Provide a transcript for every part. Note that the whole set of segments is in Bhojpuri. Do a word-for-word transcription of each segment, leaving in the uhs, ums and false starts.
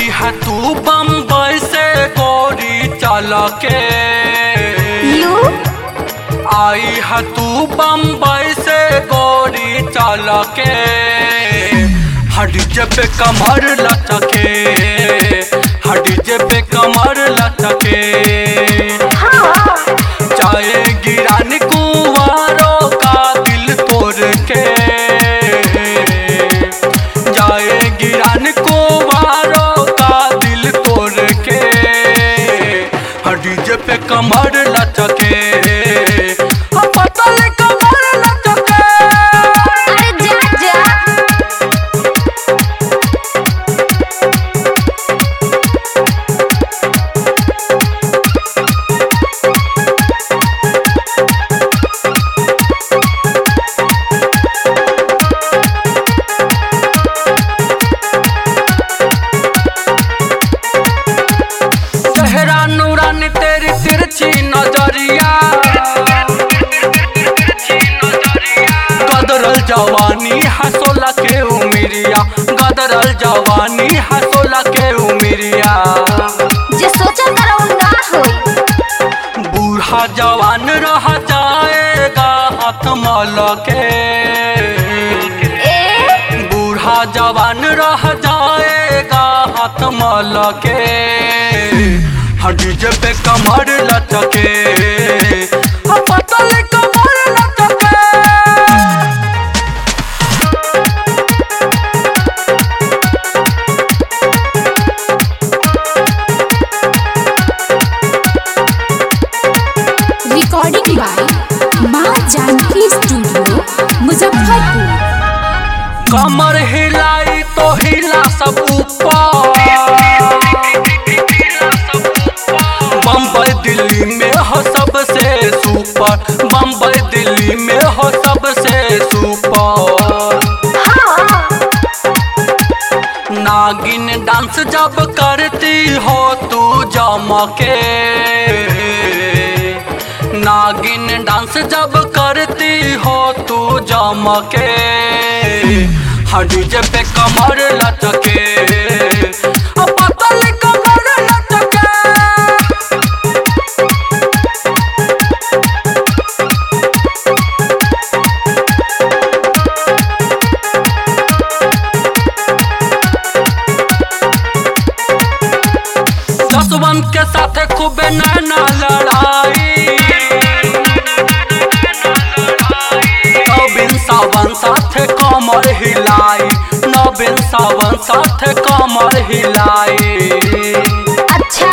है तू बम्बई से गोरी चल के, यू आई है तू बम्बई से गोरी चल के, हडीजे पे कमर लचके, हडीजे पे कमर लचके, चाहे गिरान कुंवारों का दिल तोड़ के, जाए गिरान कुंवारों का दिल तोड़ के, हडीजे पे कमर लचके, पतले कमर लचके। अरे जा जा। चेहरा नूरानी तेरी तिरछी नजरिया, गदरल जवानी हंसोला के उमिरिया, गदरल जवानी हंसोला के उमिरिया, जे सोचा करो ना होई। बूढ़ा जवान रह जाएगा हाथ मल के, ए बूढ़ा जवान रह जाएगा हाथ मल के, हडीजे पे कमर लचके, पतले कमर लचके। रिकॉर्डिंग बाय माँ जानकी स्टूडियो मुजफ्फरपुर। कमर हिलाई तो हिला सब ऊपर, बम्बई दिल्ली में हो सबसे सुपर, बम्बई दिल्ली में हो सबसे सुपर, नागिन डांस जब करती हो तू जमके, नागिन डांस जब करती हो तू जमके, हडीजे पे कमर लचके, पतले कमर लचके। जसवंत के साथे खूबे नैना लड़ाई, नवीन सावन साथे कमर हिलाई, नवीन सावन साथे कमर हिलाई, अच्छा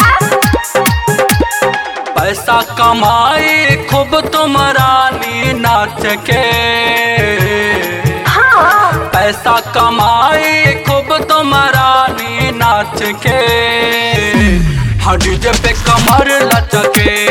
पैसा कमाई खूब तुम रानी नाच के, पैसा कमाई खूब तुम रानी नाच के, हडीजे पे कमर लचके।